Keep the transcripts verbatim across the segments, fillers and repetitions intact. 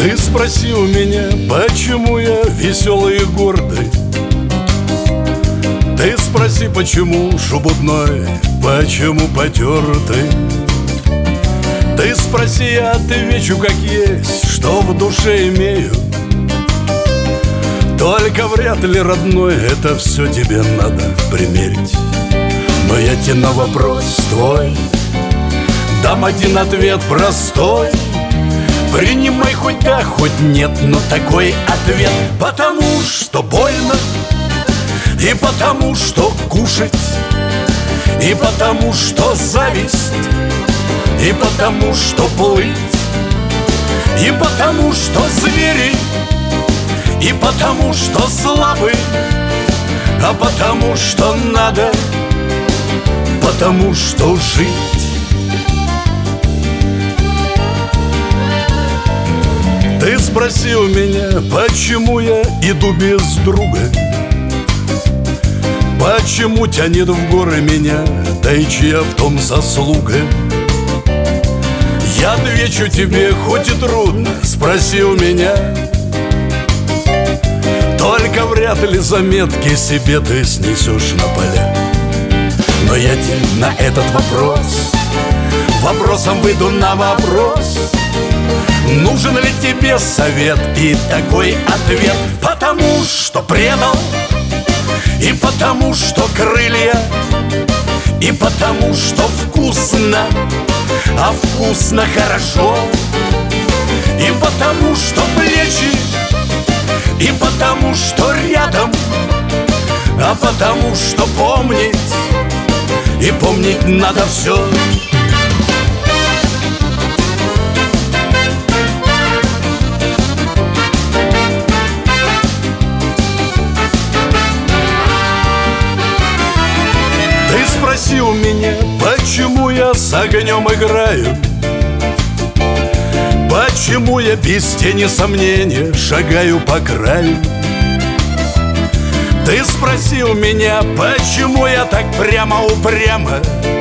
Ты спроси у меня, почему я веселый и гордый. Ты спроси, почему шебутной, почему потертый. Ты спроси, я отвечу как есть, что в душе имею. Только вряд ли, родной, это все тебе надо примерить. Но я тебе на вопрос твой дам один ответ простой. Принимай хоть да, хоть нет, но такой ответ. Потому что больно, и потому что кушать, и потому что зависть, и потому что плыть, и потому что звери, и потому что слабый, а потому что надо, потому что жить. Ты спроси у меня, почему я иду без друга, почему тянет в горы меня, да и чья в том заслуга. Я отвечу тебе, хоть и трудно, спроси у меня. Только вряд ли заметки себе ты снесешь на поля. Но я тебе на этот вопрос вопросом выйду на вопрос. Нужен ли тебе совет и такой ответ? Потому что предал, и потому что крылья, и потому что вкусно, а вкусно хорошо, и потому что плечи, и потому что рядом, а потому что помнить, и помнить надо все. Ты спроси у меня, почему я с огнем играю, почему я без тени сомнения шагаю по краю. Ты спроси у меня, почему я так прямо-упрямо.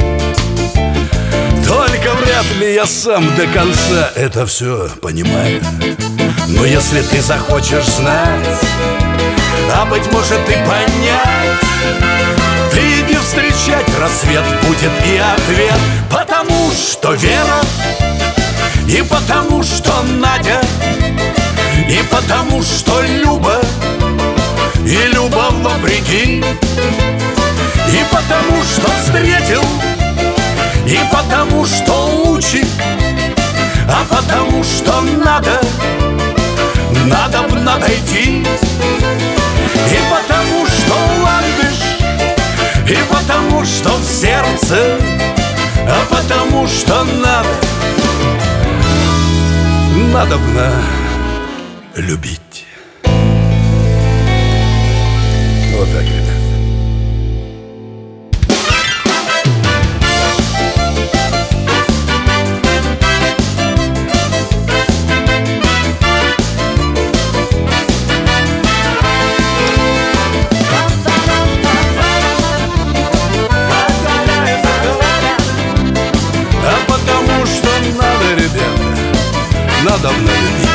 Только вряд ли я сам до конца это все понимаю. Но если ты захочешь знать, а быть может и понять, ты иди встречать рассвет, будет и ответ. Потому что Вера, и потому что Надя, и потому что Люба, и Люба вопреки, и потому что встретил, и потому что лучик, а потому что надо, надо б надойти, и потому что ландыш, и потому что в сердце, а потому что надо, надо б на любить. Вот так, ребят. А потому что надо, ребята, надо любить.